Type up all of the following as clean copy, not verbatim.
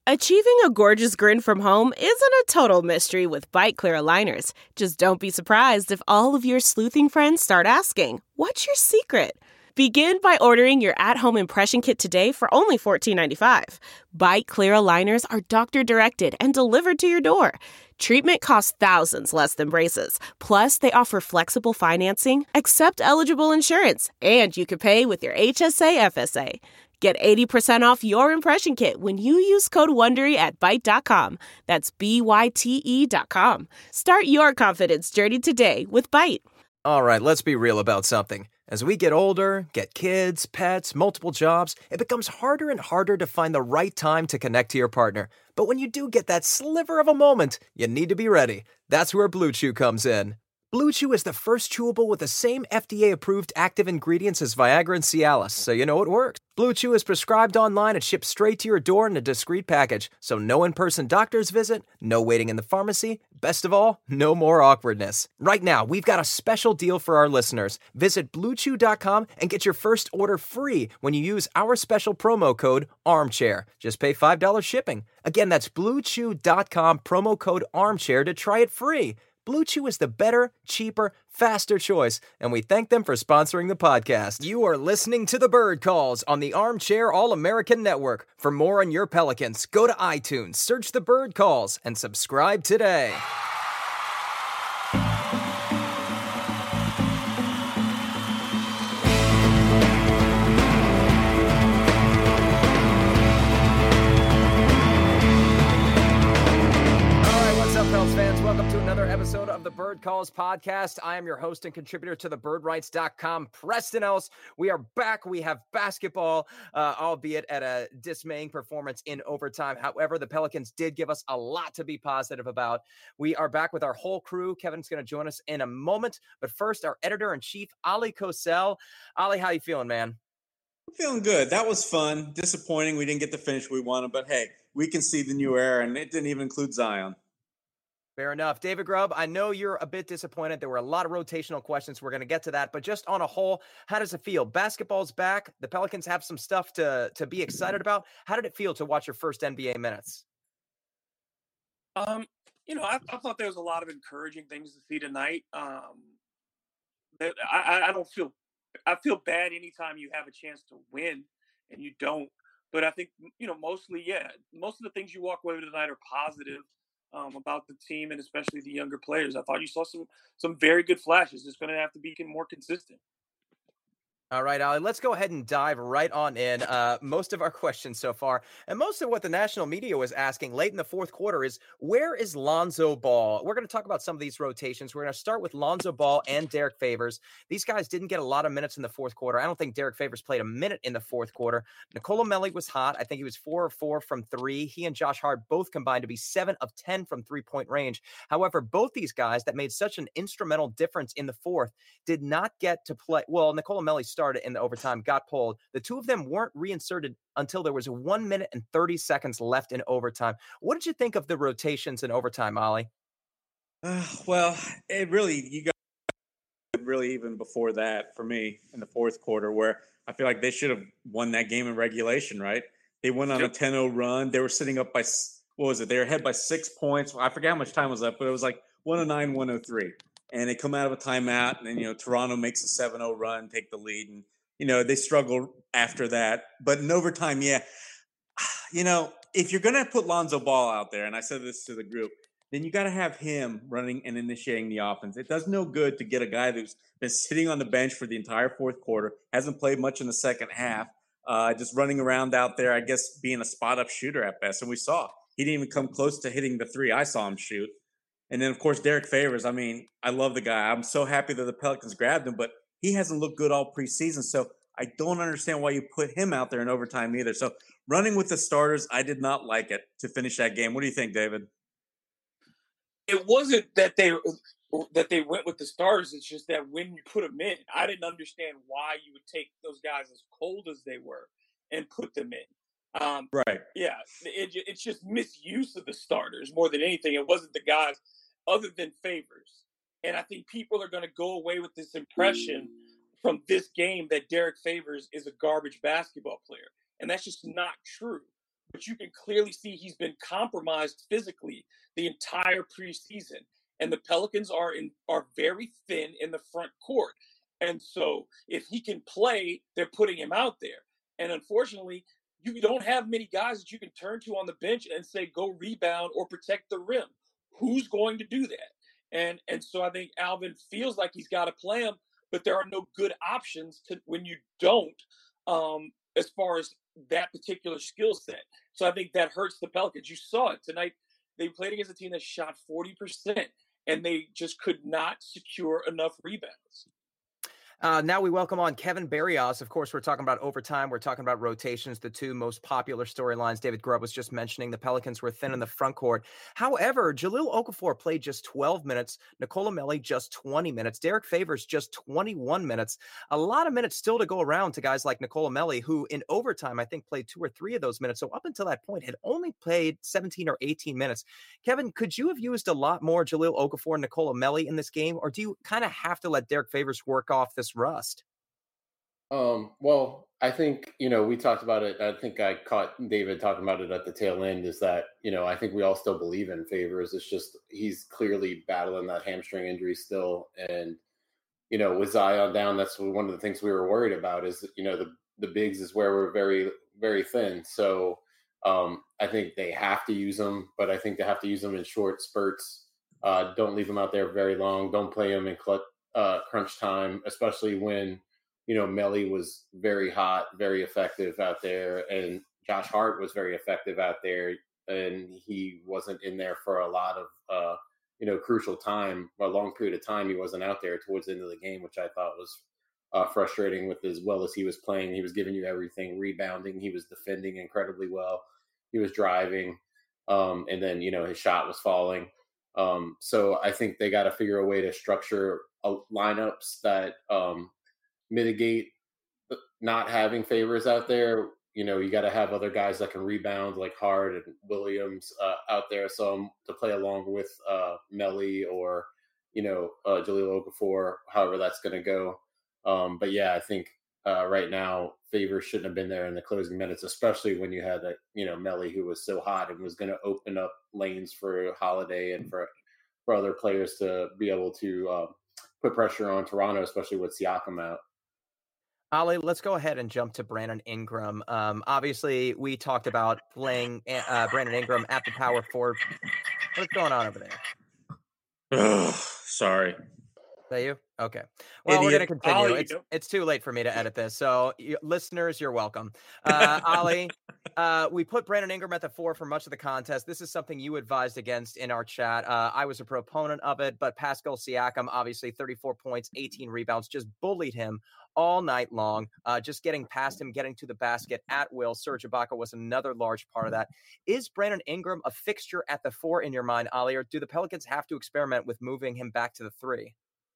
Achieving a gorgeous grin from home isn't a total mystery with Bite Clear aligners. Just don't be surprised if all of your sleuthing friends start asking, "What's your secret?" Begin by ordering your at-home impression kit today for only $14.95. Bite Clear aligners are doctor-directed and delivered to your door. Treatment costs thousands less than braces. Plus, they offer flexible financing, accept eligible insurance, and you can pay with your HSA FSA. Get 80% off your impression kit when you use code WONDERY at Byte.com. That's BYTE.com. Start your confidence journey today with Byte. All right, let's be real about something. As we get older, get kids, pets, multiple jobs, it becomes harder and harder to find the right time to connect to your partner. But when you do get that sliver of a moment, you need to be ready. That's where Blue Chew comes in. Blue Chew is the first chewable with the same FDA-approved active ingredients as Viagra and Cialis, so you know it works. Blue Chew is prescribed online and shipped straight to your door in a discreet package, so no in-person doctor's visit, no waiting in the pharmacy, best of all, no more awkwardness. Right now, we've got a special deal for our listeners. Visit BlueChew.com and get your first order free when you use our special promo code ARMCHAIR. Just pay $5 shipping. Again, that's BlueChew.com, promo code ARMCHAIR to try it free. Blue Chew is the better, cheaper, faster choice, and we thank them for sponsoring the podcast. You are listening to The Bird Calls on the Armchair All-American Network. For more on your Pelicans, go to iTunes, search The Bird Calls, and subscribe today. Fans, welcome to another episode of the Bird Calls podcast. I am your host and contributor to thebirdwrites.com, Preston Ellis. We are back. We have basketball, albeit at a dismaying performance in overtime. However, the Pelicans did give us a lot to be positive about. We are back with our whole crew. Kevin's going to join us in a moment. But first, our editor-in-chief, Ali Kosel. Ali, how you feeling, man? I'm feeling good. That was fun. Disappointing we didn't get the finish we wanted, but hey, we can see the new era, and it didn't even include Zion. Fair enough. David Grubb, I know you're a bit disappointed. There were a lot of rotational questions. We're going to get to that. But just on a whole, how does it feel? Basketball's back. The Pelicans have some stuff to be excited about. How did it feel to watch your first NBA minutes? I thought there was a lot of encouraging things to see tonight. I feel bad anytime you have a chance to win and you don't. But I think, mostly, most of the things you walk away with tonight are positive. About the team and especially the younger players. I thought you saw some very good flashes. It's going to have to be more consistent. All right, Ali, let's go ahead and dive right on in. Most of our questions so far, and most of what the national media was asking late in the fourth quarter is, where is Lonzo Ball? We're going to talk about some of these rotations. We're going to start with Lonzo Ball and Derek Favors. These guys didn't get a lot of minutes in the fourth quarter. I don't think Derek Favors played a minute in the fourth quarter. Nicolo Melli was hot. I think he was 4 of 4 from 3. He and Josh Hart both combined to be 7 of 10 from three-point range. However, both these guys that made such an instrumental difference in the fourth did not get to play. Well, Nicolo Melli started in the overtime, got pulled. The two of them weren't reinserted until there was 1 minute and 30 seconds left in overtime. What did you think of the rotations in overtime, Ali? Well, you got really even before that for me in the fourth quarter, where I feel like they should have won that game in regulation, right? They went on a 10-0 run. They were sitting up by, what was it? They were ahead by 6 points. I forget how much time was left, but it was like 109, 103. And they come out of a timeout, and then, Toronto makes a 7-0 run, take the lead. And, they struggle after that. But in overtime, if you're going to put Lonzo Ball out there, and I said this to the group, then you got to have him running and initiating the offense. It does no good to get a guy who's been sitting on the bench for the entire fourth quarter, hasn't played much in the second half, just running around out there, I guess, being a spot-up shooter at best. And we saw he didn't even come close to hitting the three I saw him shoot. And then, of course, Derek Favors. I mean, I love the guy. I'm so happy that the Pelicans grabbed him, but he hasn't looked good all preseason. So I don't understand why you put him out there in overtime either. So running with the starters, I did not like it to finish that game. What do you think, David? It wasn't that they went with the starters. It's just that when you put them in, I didn't understand why you would take those guys as cold as they were and put them in. Right. Yeah, it's just misuse of the starters more than anything. It wasn't the guys other than Favors. And I think people are going to go away with this impression from this game that Derek Favors is a garbage basketball player. And that's just not true. but you can clearly see he's been compromised physically the entire preseason. And the Pelicans are very thin in the front court. And so if he can play, they're putting him out there. And unfortunately, you don't have many guys that you can turn to on the bench and say, go rebound or protect the rim. Who's going to do that? And so I think Alvin feels like he's got to play him, but there are no good options when you don't, as far as that particular skill set. So I think that hurts the Pelicans. You saw it tonight. They played against a team that shot 40%, and they just could not secure enough rebounds. Now we welcome on Kevin Barrios. Of course, we're talking about overtime. We're talking about rotations, the two most popular storylines. David Grubb was just mentioning the Pelicans were thin in the front court. However, Jahlil Okafor played just 12 minutes. Nicolo Melli just 20 minutes. Derek Favors just 21 minutes. A lot of minutes still to go around to guys like Nicolo Melli, who in overtime, I think, played 2 or 3 of those minutes. So up until that point, had only played 17 or 18 minutes. Kevin, could you have used a lot more Jahlil Okafor and Nicolo Melli in this game? Or do you kind of have to let Derek Favors work off this rust? Well, I think, we talked about it. I think I caught David talking about it at the tail end, is that, I think we all still believe in Favors. It's just, he's clearly battling that hamstring injury still. And, with Zion down, that's one of the things we were worried about is, the bigs is where we're very, very thin. So I think they have to use them, but I think they have to use them in short spurts. Don't leave them out there very long. Don't play them in crunch time, especially when, Melli was very hot, very effective out there, and Josh Hart was very effective out there, and he wasn't in there for a lot of, crucial time, a long period of time. He wasn't out there towards the end of the game, which I thought was frustrating with as well as he was playing. He was giving you everything, rebounding. He was defending incredibly well. He was driving, and then, his shot was falling. So I think they got to figure a way to structure lineups that mitigate not having Favors out there. You got to have other guys that can rebound, like Hart and Williams out there, so to play along with Melli or Jahlil Okafor, however that's going to go. But yeah, I think right now Favors shouldn't have been there in the closing minutes, especially when you had Melli, who was so hot and was going to open up lanes for Holiday and for other players to be able to put pressure on Toronto, especially with Siakam out. Ali, let's go ahead and jump to Brandon Ingram. Obviously, we talked about playing Brandon Ingram at the power forward. What's going on over there? Sorry. Is that you? Okay. Well, Idiot. we're going to continue. Ali, It's too late for me to edit this. So, listeners, you're welcome. Ali, we put Brandon Ingram at the 4 for much of the contest. This is something you advised against in our chat. I was a proponent of it, but Pascal Siakam, obviously 34 points, 18 rebounds, just bullied him all night long, just getting past him, getting to the basket at will. Serge Ibaka was another large part of that. Is Brandon Ingram a fixture at the 4 in your mind, Ali, or do the Pelicans have to experiment with moving him back to the 3?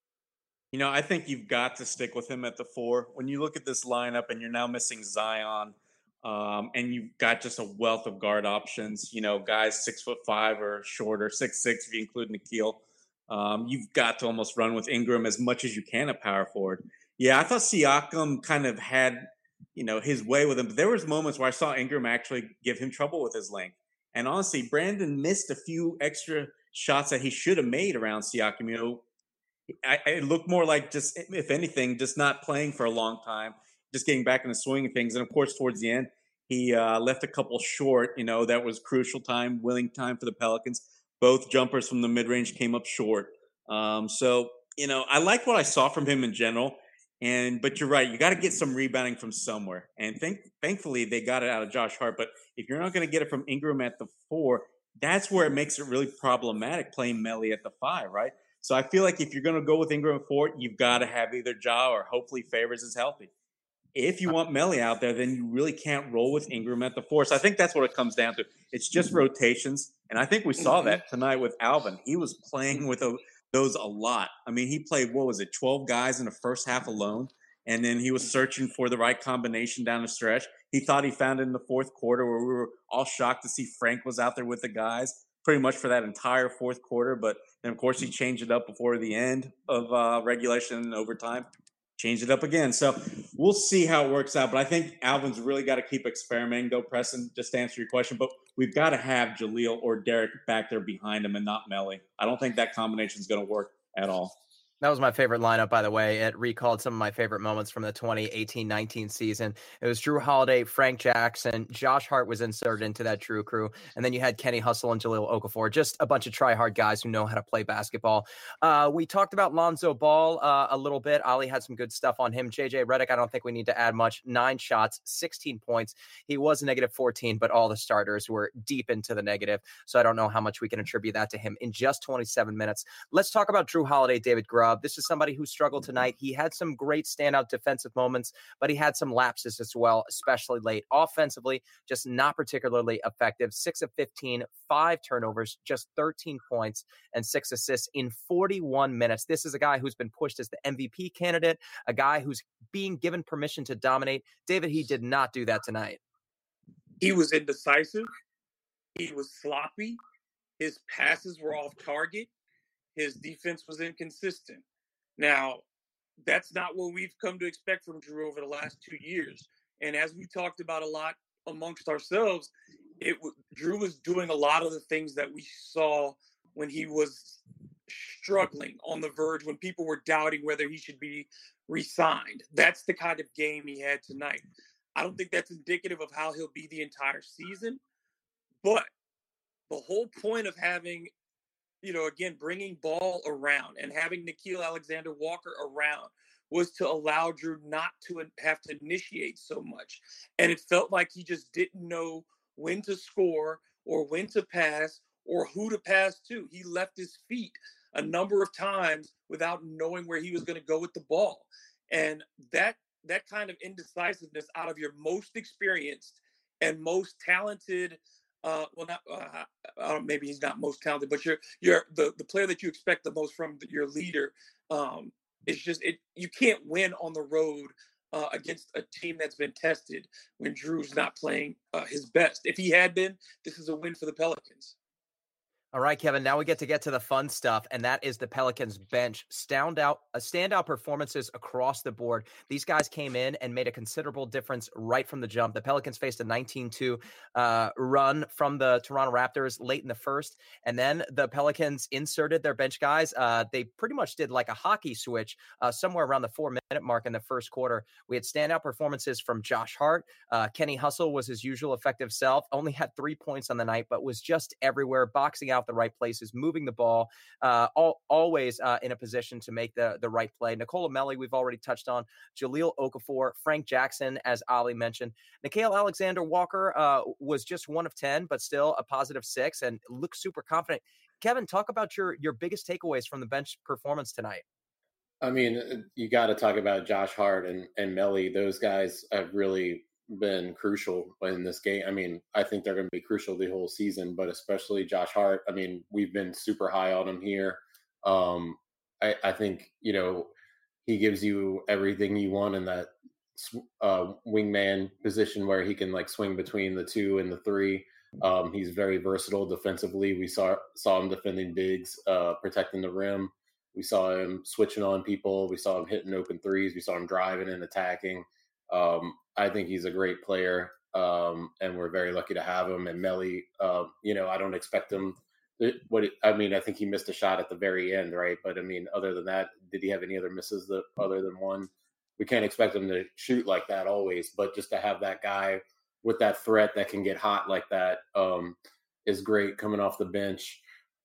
I think you've got to stick with him at the 4. When you look at this lineup and you're now missing Zion, and you've got just a wealth of guard options, guys 6'5" or shorter, 6'6" if you include Nikhil. You've got to almost run with Ingram as much as you can at power forward. Yeah, I thought Siakam kind of had, his way with him. But there was moments where I saw Ingram actually give him trouble with his length. And honestly, Brandon missed a few extra shots that he should have made around Siakam. It looked more like just, if anything, just not playing for a long time, just getting back in the swing of things. And, of course, towards the end, he left a couple short. That was crucial time, winning time for the Pelicans. Both jumpers from the mid-range came up short. So, I like what I saw from him in general. But you're right. You got to get some rebounding from somewhere. And thankfully, they got it out of Josh Hart. But if you're not going to get it from Ingram at the 4, that's where it makes it really problematic playing Melli at the 5, right? So I feel like if you're going to go with Ingram at 4, you've got to have either Ja or hopefully Favors is healthy. If you want Melli out there, then you really can't roll with Ingram at the 4. So I think that's what it comes down to. It's just rotations. And I think we saw that tonight with Alvin. He was playing with those a lot. I mean, he played, 12 guys in the first half alone. And then he was searching for the right combination down the stretch. He thought he found it in the fourth quarter where we were all shocked to see Frank was out there with the guys pretty much for that entire fourth quarter. But then, of course, he changed it up before the end of regulation and overtime. change it up again. So we'll see how it works out. But I think Alvin's really got to keep experimenting, though, Preston, just to answer your question. But we've got to have Jaleel or Derek back there behind him and not Melly. I don't think that combination is going to work at all. That was my favorite lineup, by the way. It recalled some of my favorite moments from the 2018-19 season. It was Jrue Holiday, Frank Jackson, Josh Hart was inserted into that Jrue crew, and then you had Kenny Hustle and Jahlil Okafor, just a bunch of try-hard guys who know how to play basketball. We talked about Lonzo Ball a little bit. Ali had some good stuff on him. JJ Redick, I don't think we need to add much. 9 shots, 16 points. He was negative 14, but all the starters were deep into the negative, so I don't know how much we can attribute that to him in just 27 minutes. Let's talk about Jrue Holiday, David Grubb. This is somebody who struggled tonight. He had some great standout defensive moments, but he had some lapses as well, especially late. Offensively, just not particularly effective. 6 of 15, 5 turnovers, just 13 points, and 6 assists in 41 minutes. This is a guy who's been pushed as the MVP candidate, a guy who's being given permission to dominate. David, he did not do that tonight. He was indecisive. He was sloppy. His passes were off target. His defense was inconsistent. Now, that's not what we've come to expect from Jrue over the last 2 years. And as we talked about a lot amongst ourselves, Jrue was doing a lot of the things that we saw when he was struggling on the verge, when people were doubting whether he should be re-signed. That's the kind of game he had tonight. I don't think that's indicative of how he'll be the entire season. But the whole point of having – again, bringing Ball around and having Nickeil Alexander-Walker around was to allow Jrue not to have to initiate so much. And it felt like he just didn't know when to score or when to pass or who to pass to. He left his feet a number of times without knowing where he was going to go with the ball. And that indecisiveness out of your most experienced and most talented maybe he's not most talented, but you're the player that you expect the most from your leader. You can't win on the road against a team that's been tested when Jrue's not playing his best. If he had been, this is a win for the Pelicans. All right, Kevin, now we get to the fun stuff, and that is the Pelicans bench. Standout performances across the board. These guys came in and made a considerable difference right from the jump. The Pelicans faced a 19-2 run from the Toronto Raptors late in the first, and then the Pelicans inserted their bench guys. They pretty much did like a hockey switch somewhere around the 4-minute mark in the first quarter. We had standout performances from Josh Hart. Kenny Hustle was his usual effective self, only had 3 points on the night, but was just everywhere, boxing out the right places, moving the ball, always in a position to make the right play. Nicola Melli, we've already touched on. Jahlil Okafor, Frank Jackson, as Ali mentioned. Nickeil Alexander-Walker was just 1 of 10, but still a positive 6 and looked super confident. Kevin, talk about your biggest takeaways from the bench performance tonight. I mean, you got to talk about Josh Hart and Melli. Those guys have really been crucial in this game. I mean, I think they're going to be crucial the whole season, but especially Josh Hart. I mean, we've been super high on him here. I think, he gives you everything you want in that wingman position where he can like swing between the 2 and the 3. He's very versatile defensively. We saw him defending bigs, protecting the rim. We saw him switching on people. We saw him hitting open threes. We saw him driving and attacking. I think he's a great player, and we're very lucky to have him. And Melli, I don't expect him. I think he missed a shot at the very end, right? But I mean, other than that, did he have any other misses other than one? We can't expect him to shoot like that always, but just to have that guy with that threat that can get hot like that is great coming off the bench.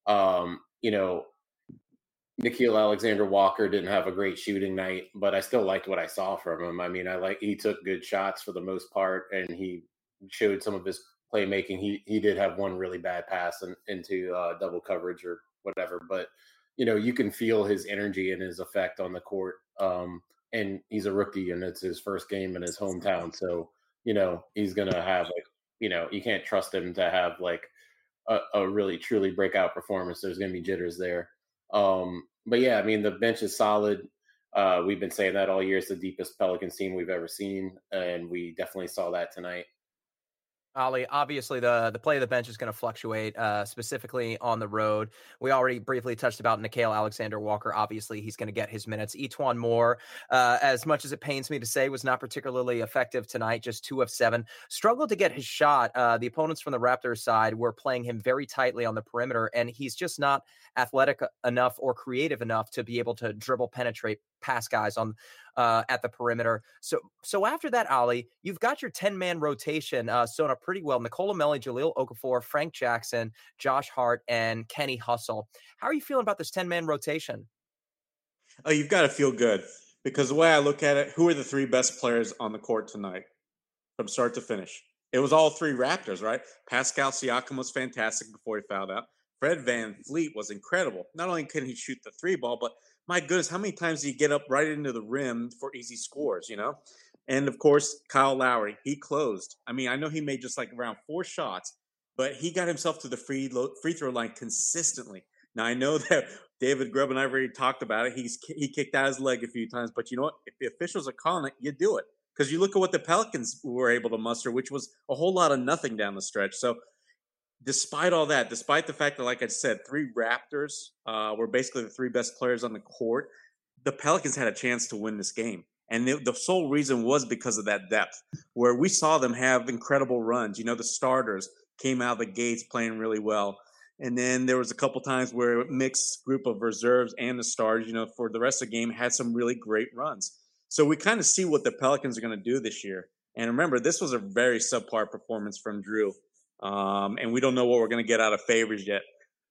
Nickeil Alexander-Walker didn't have a great shooting night, but I still liked what I saw from him. I mean, he took good shots for the most part, and he showed some of his playmaking. He did have one really bad pass into double coverage or whatever, but you can feel his energy and his effect on the court. And he's a rookie, and it's his first game in his hometown, so he's gonna have you can't trust him to have like a really truly breakout performance. There's gonna be jitters there. But yeah, I mean, the bench is solid. We've been saying that all year. It's the deepest Pelicans team we've ever seen, and we definitely saw that tonight. Ollie, obviously the play of the bench is going to fluctuate, specifically on the road. We already briefly touched about Nickeil Alexander-Walker. Obviously, he's going to get his minutes. Etuan Moore, as much as it pains me to say, was not particularly effective tonight, just 2 of 7. Struggled to get his shot. The opponents from the Raptors side were playing him very tightly on the perimeter, and he's just not athletic enough or creative enough to be able to dribble, penetrate past guys on at the perimeter. So after that, Ollie, you've got your 10-man rotation sewn up pretty well. Nicola Melli, Jahlil Okafor, Frank Jackson, Josh Hart, and Kenny Hustle. How are you feeling about this 10-man rotation? Oh, you've got to feel good because the way I look at it, who are the 3 best players on the court tonight from start to finish? It was all 3 Raptors, right? Pascal Siakam was fantastic before he fouled out. Fred VanVleet was incredible. Not only can he shoot the 3 ball, but my goodness, how many times did he get up right into the rim for easy scores, you know? And of course, Kyle Lowry, he closed. I mean, I know he made just like around 4 shots, but he got himself to the free throw line consistently. Now, I know that David Grubb and I have already talked about it. He kicked out his leg a few times, but you know what? If the officials are calling it, you do it. Because you look at what the Pelicans were able to muster, which was a whole lot of nothing down the stretch. So despite all that, despite the fact that, like I said, 3 Raptors were basically the 3 best players on the court, the Pelicans had a chance to win this game. And the sole reason was because of that depth, where we saw them have incredible runs. You know, the starters came out of the gates playing really well. And then there was a couple times where a mixed group of reserves and the stars, you know, for the rest of the game had some really great runs. So we kind of see what the Pelicans are going to do this year. And remember, this was a very subpar performance from Drew. And we don't know what we're going to get out of Favors yet.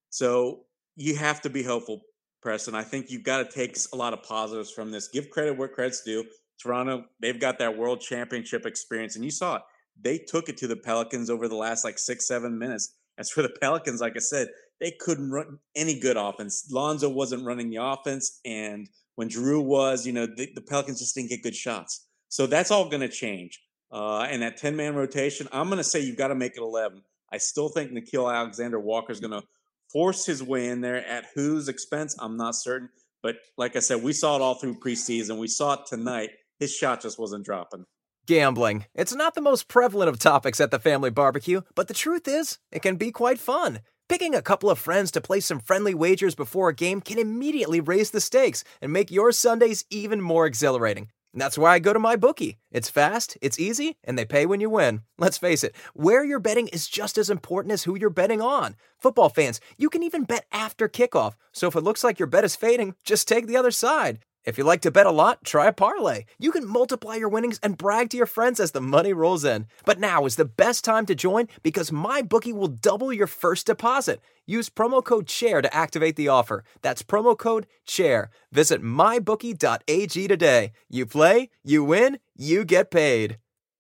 So you have to be hopeful, Preston. I think you've got to take a lot of positives from this. Give credit where credit's due. Toronto, they've got that world championship experience, and you saw it. They took it to the Pelicans over the last 6-7 minutes. As for the Pelicans, like I said, they couldn't run any good offense. Lonzo wasn't running the offense, and when Drew was, you know, the Pelicans just didn't get good shots. So that's all going to change. And that 10-man rotation, I'm going to say you've got to make it 11. I still think Nickeil Alexander-Walker is going to force his way in there. At whose expense, I'm not certain. But like I said, we saw it all through preseason. We saw it tonight. His shot just wasn't dropping. Gambling. It's not the most prevalent of topics at the family barbecue, but the truth is, it can be quite fun. Picking a couple of friends to play some friendly wagers before a game can immediately raise the stakes and make your Sundays even more exhilarating. And that's why I go to MyBookie. It's fast, it's easy, and they pay when you win. Let's face it, where you're betting is just as important as who you're betting on. Football fans, you can even bet after kickoff. So if it looks like your bet is fading, just take the other side. If you like to bet a lot, try a parlay. You can multiply your winnings and brag to your friends as the money rolls in. But now is the best time to join because MyBookie will double your first deposit. Use promo code CHAIR to activate the offer. That's promo code CHAIR. Visit mybookie.ag today. You play, you win, you get paid.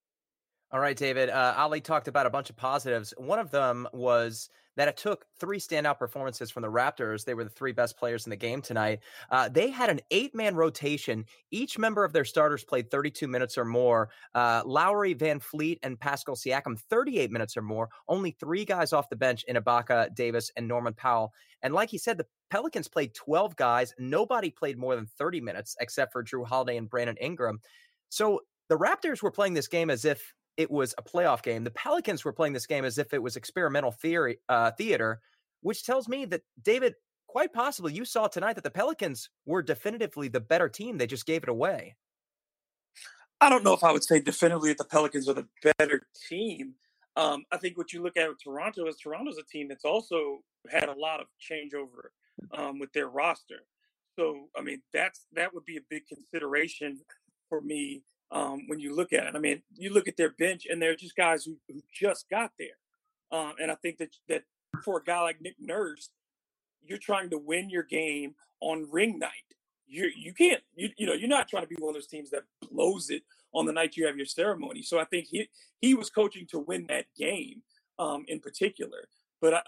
All right, David. Ali talked about a bunch of positives. One of them was that it took 3 standout performances from the Raptors. They were the 3 best players in the game tonight. They had an 8-man rotation. Each member of their starters played 32 minutes or more. Lowry, VanVleet, and Pascal Siakam, 38 minutes or more. Only 3 guys off the bench in Ibaka, Davis, and Norman Powell. And like he said, the Pelicans played 12 guys. Nobody played more than 30 minutes except for Drew Holiday and Brandon Ingram. So the Raptors were playing this game as if it was a playoff game. The Pelicans were playing this game as if it was experimental theater, which tells me that, David, quite possibly you saw tonight that the Pelicans were definitively the better team. They just gave it away. I don't know if I would say definitively that the Pelicans are the better team. I think what you look at with Toronto is Toronto's a team that's also had a lot of changeover with their roster. So, I mean, that would be a big consideration for me. When you look at it, I mean, you look at their bench and they're just guys who just got there. And I think that for a guy like Nick Nurse, you're trying to win your game on ring night. You can't, you're not trying to be one of those teams that blows it on the night you have your ceremony. So I think he was coaching to win that game in particular. But,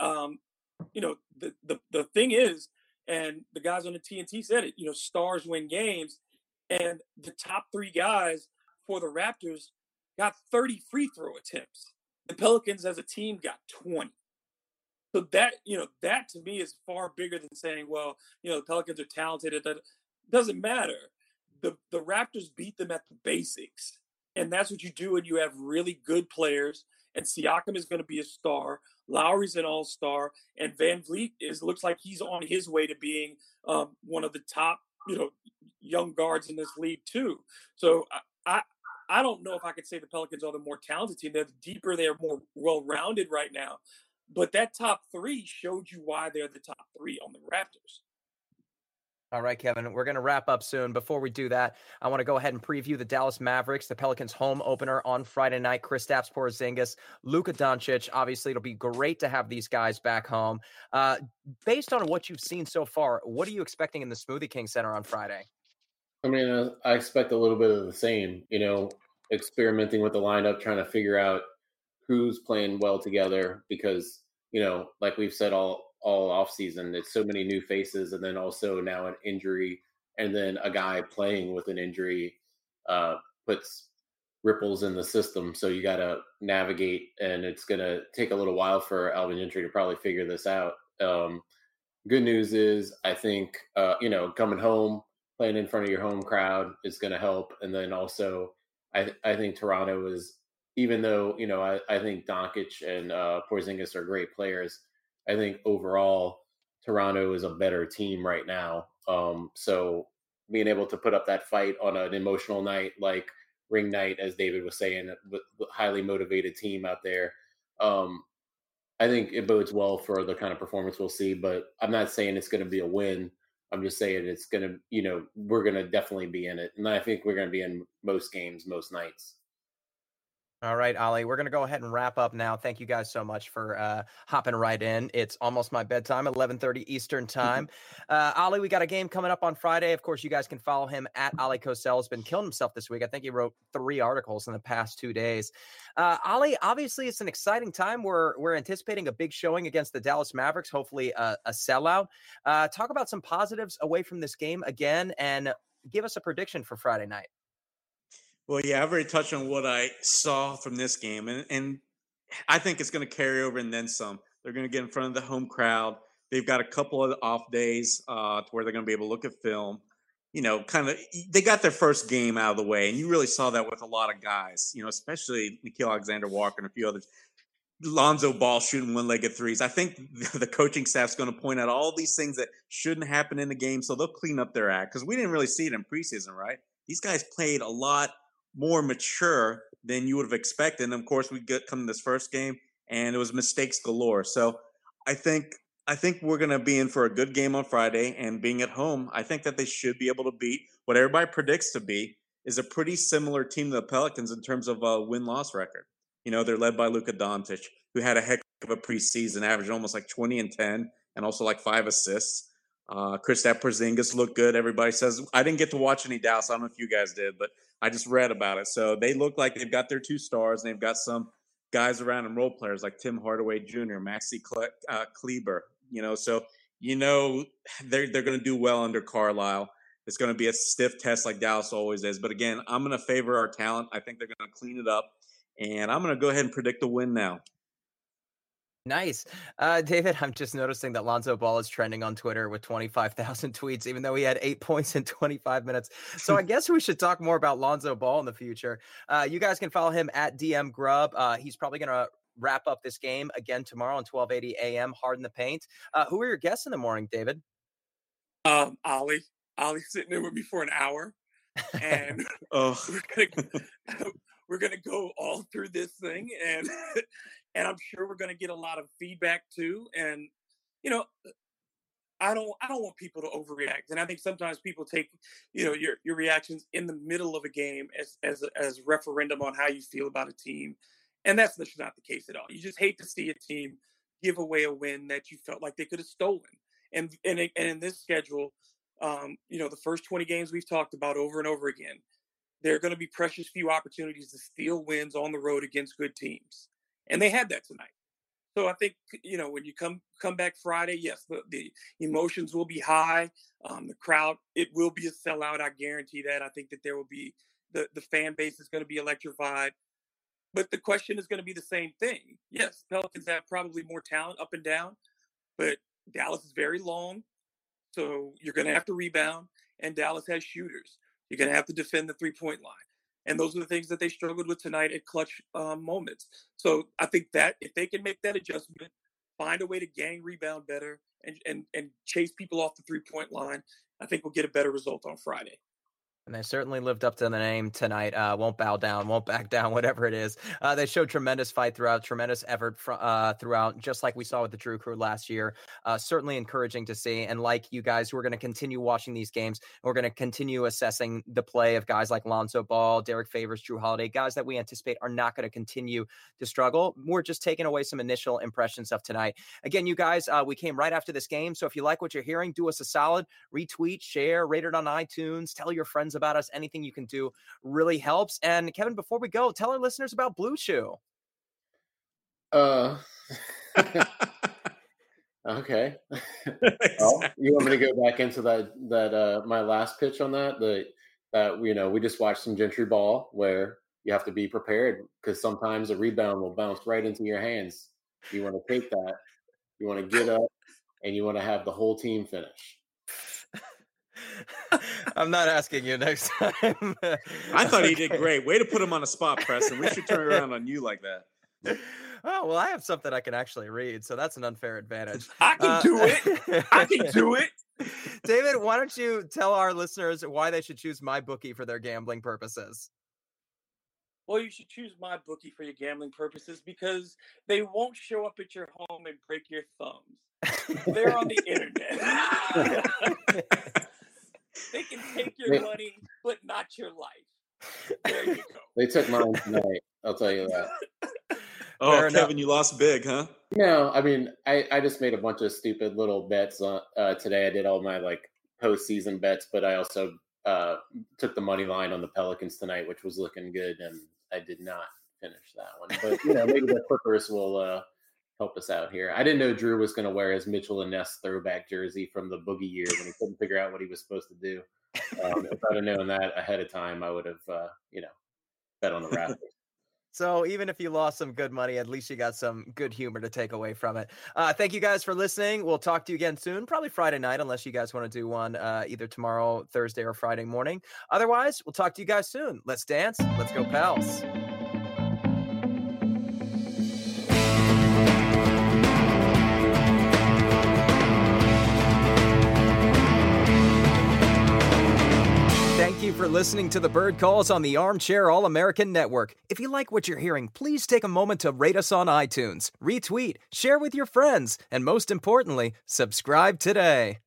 the thing is, and the guys on the TNT said it, stars win games. And the top 3 guys for the Raptors got 30 free throw attempts. The Pelicans as a team got 20. So that to me is far bigger than saying, well, the Pelicans are talented. It doesn't matter. The Raptors beat them at the basics. And that's what you do when you have really good players And Siakam is going to be a star. Lowry's an all-star, and Van Vliet looks like he's on his way to being one of the top, young guards in this league too. So I don't know if I could say the Pelicans are the more talented team. They're deeper. They're more well-rounded right now. But that top three showed you why they're the top three on the Raptors. All right, Kevin, we're going to wrap up soon. Before we do that, I want to go ahead and preview the Dallas Mavericks, the Pelicans home opener on Friday night. Kristaps Porzingis, Luka Doncic. Obviously, it'll be great to have these guys back home. Based on what you've seen so far, what are you expecting in the Smoothie King Center on Friday? I mean, I expect a little bit of the same, experimenting with the lineup, trying to figure out who's playing well together because, like we've said all off season, it's so many new faces, and then also now an injury, and then a guy playing with an injury puts ripples in the system. So you got to navigate, and it's going to take a little while for Alvin Gentry to probably figure this out. Good news is, I think, coming home, playing in front of your home crowd is going to help. And then also, I think Toronto is, even though, I think Doncic and Porzingis are great players, I think overall Toronto is a better team right now. So being able to put up that fight on an emotional night, like ring night, as David was saying, with a highly motivated team out there, I think it bodes well for the kind of performance we'll see. But I'm not saying it's going to be a win. I'm just saying it's going to, we're going to definitely be in it. And I think we're going to be in most games, most nights. All right, Ali, we're going to go ahead and wrap up now. Thank you guys so much for hopping right in. It's almost my bedtime, 11:30 Eastern time. Ali, we got a game coming up on Friday. Of course, you guys can follow him at Ali Cosell. Has been killing himself this week. I think he wrote 3 articles in the past 2 days. Ali, obviously, it's an exciting time. We're anticipating a big showing against the Dallas Mavericks, hopefully a sellout. Talk about some positives away from this game again, and give us a prediction for Friday night. Well, yeah, I've already touched on what I saw from this game, and I think it's going to carry over and then some. They're going to get in front of the home crowd. They've got a couple of off days to where they're going to be able to look at film. They got their first game out of the way, and you really saw that with a lot of guys, especially Nickeil Alexander-Walker and a few others. Lonzo Ball shooting one-legged threes. I think the coaching staff's going to point out all these things that shouldn't happen in the game, so they'll clean up their act, because we didn't really see it in preseason, right? These guys played a lot more mature than you would have expected. And of course, we come to this first game, and it was mistakes galore. So I think we're going to be in for a good game on Friday. And being at home, I think that they should be able to beat what everybody predicts to be is a pretty similar team to the Pelicans in terms of a win-loss record. They're led by Luka Doncic, who had a heck of a preseason, averaging almost like 20 and 10, and also like 5 assists. Kristaps Porzingis looked good. Everybody says, I didn't get to watch any Dallas. I don't know if you guys did, but I just read about it. So they look like they've got their 2 stars, and they've got some guys around them, role players like Tim Hardaway Jr., Maxi Kleber. So they're going to do well under Carlisle. It's going to be a stiff test like Dallas always is. But again, I'm going to favor our talent. I think they're going to clean it up, and I'm going to go ahead and predict a win now. Nice. David, I'm just noticing that Lonzo Ball is trending on Twitter with 25,000 tweets, even though he had 8 points in 25 minutes. So I guess we should talk more about Lonzo Ball in the future. You guys can follow him at DM Grub. He's probably going to wrap up this game again tomorrow on 1280 a.m. Hard in the Paint. Who are your guests in the morning, David? Ollie's sitting there with me for an hour. And we're gonna go all through this thing, and I'm sure we're gonna get a lot of feedback too. And I don't want people to overreact, and I think sometimes people take your reactions in the middle of a game as referendum on how you feel about a team, and that's just not the case at all. You just hate to see a team give away a win that you felt like they could have stolen, and in this schedule. The first 20 games we've talked about over and over again, there are going to be precious few opportunities to steal wins on the road against good teams. And they had that tonight. So I think, when you come back Friday, yes, the emotions will be high. The crowd, it will be a sellout. I guarantee that. I think that there will be, the fan base is going to be electrified. But the question is going to be the same thing. Yes, Pelicans have probably more talent up and down, but Dallas is very long. So you're going to have to rebound, and Dallas has shooters. You're going to have to defend the 3-point line. And those are the things that they struggled with tonight at clutch moments. So I think that if they can make that adjustment, find a way to gang rebound better and chase people off the 3-point line, I think we'll get a better result on Friday. And they certainly lived up to the name tonight. Won't bow down, won't back down, whatever it is. They showed tremendous fight throughout, tremendous effort throughout, just like we saw with the Drew Crew last year. Certainly encouraging to see. And like you guys, we're going to continue watching these games. We're going to continue assessing the play of guys like Lonzo Ball, Derek Favors, Drew Holiday, guys that we anticipate are not going to continue to struggle. We're just taking away some initial impressions of tonight. Again, you guys, we came right after this game. So if you like what you're hearing, do us a solid, retweet, share, rate it on iTunes, tell your friends about us. Anything you can do really helps. And Kevin, before we go, tell our listeners about Blue Chew. Okay. Well, you want me to go back into that my last pitch on that we just watched some Gentry ball where you have to be prepared because sometimes a rebound will bounce right into your hands. You want to take that, you want to get up, and you want to have the whole team finish. I'm not asking you next time. I thought he did great. Way to put him on a spot, Preston. We should turn it around on you like that. Oh, well, I have something I can actually read, so that's an unfair advantage. I can do it. I can do it. David, why don't you tell our listeners why they should choose MyBookie for their gambling purposes? Well, you should choose MyBookie for your gambling purposes because they won't show up at your home and break your thumbs. They're on the internet. They can take your money, but not your life. There you go. They took mine tonight. I'll tell you that. Oh, Fair Kevin, enough. You lost big, huh? No, I mean, I just made a bunch of stupid little bets today. I did all my postseason bets, but I also took the money line on the Pelicans tonight, which was looking good, and I did not finish that one. But maybe the Clippers will help us out here. I didn't know Drew was going to wear his Mitchell and Ness throwback jersey from the Boogie year when he couldn't figure out what he was supposed to do. If I'd have known that ahead of time, I would have, bet on the Raptors. So even if you lost some good money, at least you got some good humor to take away from it. Thank you guys for listening. We'll talk to you again soon, probably Friday night, unless you guys want to do one either tomorrow, Thursday, or Friday morning. Otherwise, we'll talk to you guys soon. Let's dance. Let's go, Pels. Thank you for listening to the Bird Calls on the Armchair All-American Network. If you like what you're hearing, please take a moment to rate us on iTunes, retweet, share with your friends, and most importantly, subscribe today.